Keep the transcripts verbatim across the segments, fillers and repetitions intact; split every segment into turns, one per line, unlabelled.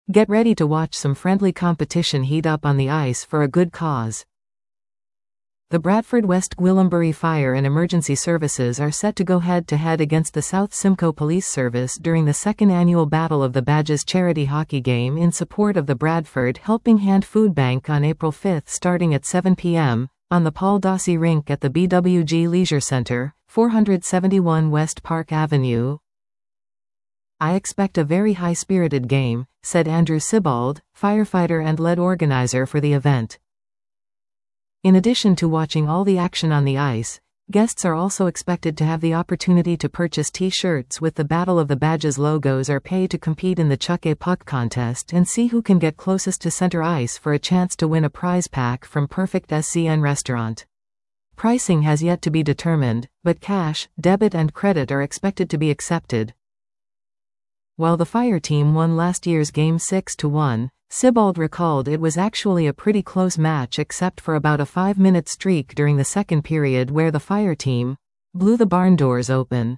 Get ready to watch some friendly competition heat up on the ice for a good cause. The Bradford West Gwillimbury Fire and Emergency Services are set to go head-to-head against the South Simcoe Police Service during the second annual Battle of the Badges charity hockey game in support of the Bradford Helping Hand Food Bank on April fifth starting at seven p m on the Paul Dossey Rink at the B W G Leisure Centre, four seventy-one West Park Avenue. "I expect a very high-spirited game," said Andrew Sibbald, firefighter and lead organizer for the event. In addition to watching all the action on the ice, guests are also expected to have the opportunity to purchase T-shirts with the Battle of the Badges logos or pay to compete in the Chuck a Puck contest and see who can get closest to center ice for a chance to win a prize pack from Perfect S C N Restaurant. Pricing has yet to be determined, but cash, debit and credit are expected to be accepted. While the fire team won last year's game six to one, Sibbald recalled it was actually a pretty close match except for about a five-minute streak during the second period where the fire team blew the barn doors open.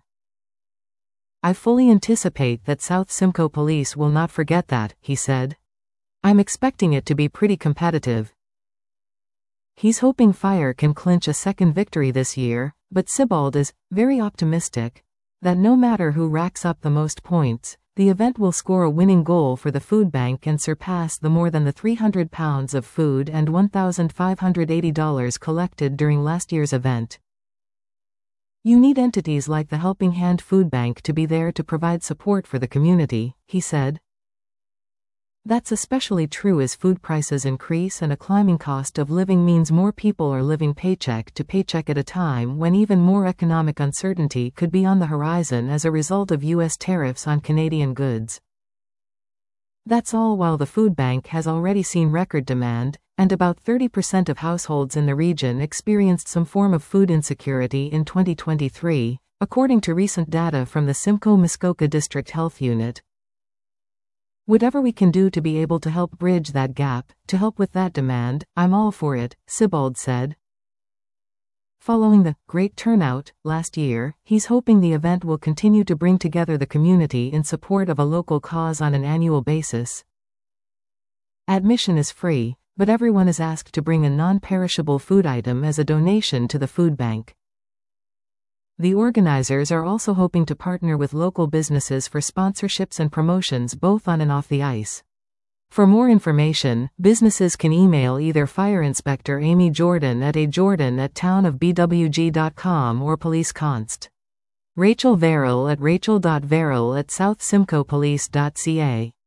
"I fully anticipate that South Simcoe Police will not forget that," he said. "I'm expecting it to be pretty competitive." He's hoping Fire can clinch a second victory this year, but Sibbald is very optimistic that no matter who racks up the most points, the event will score a winning goal for the food bank and surpass the more than the three hundred pounds of food and one thousand five hundred eighty dollars collected during last year's event. "You need entities like the Helping Hand Food Bank to be there to provide support for the community," he said. "That's especially true as food prices increase and a climbing cost of living means more people are living paycheck to paycheck at a time when even more economic uncertainty could be on the horizon as a result of U S tariffs on Canadian goods. That's all while the food bank has already seen record demand, and about thirty percent of households in the region experienced some form of food insecurity in twenty twenty-three, according to recent data from the Simcoe-Muskoka District Health Unit. Whatever we can do to be able to help bridge that gap, to help with that demand, I'm all for it," Sibbald said. Following the great turnout last year, he's hoping the event will continue to bring together the community in support of a local cause on an annual basis. Admission is free, but everyone is asked to bring a non-perishable food item as a donation to the food bank. The organizers are also hoping to partner with local businesses for sponsorships and promotions both on and off the ice. For more information, businesses can email either Fire Inspector Amy Jordan at a jordan at town of b w g dot com or Police Const. Rachel Verrill at rachel dot verrill at south simcoe police dot c a.